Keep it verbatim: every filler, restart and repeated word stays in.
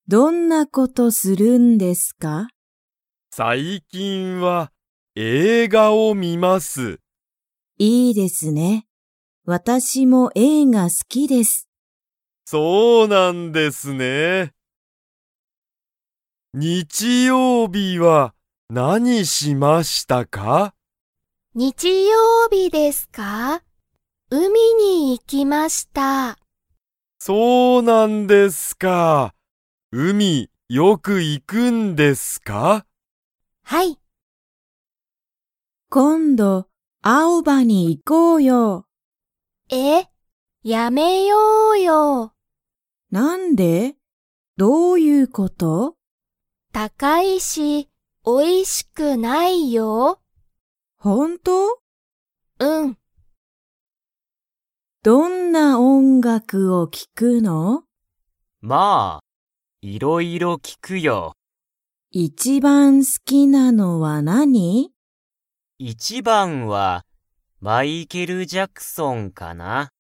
どんなことするんですか？ 最近は映画を見ます。 いいですね。私も映画好きです。 そうなんですね。日曜日は何しましたか？ 日曜日ですか？海に行きました。 そうなんですか。海、よく行くんですか？ はい。 今度、青葉に行こうよ。 え、やめようよ。 なんで？どういうこと？ 高いし、おいしくないよ。 本当？ うん。 どんな音楽を聴くの？ まあ、いろいろ聞くよ。 一番好きなのは何？ 一番はマイケル・ジャクソンかな。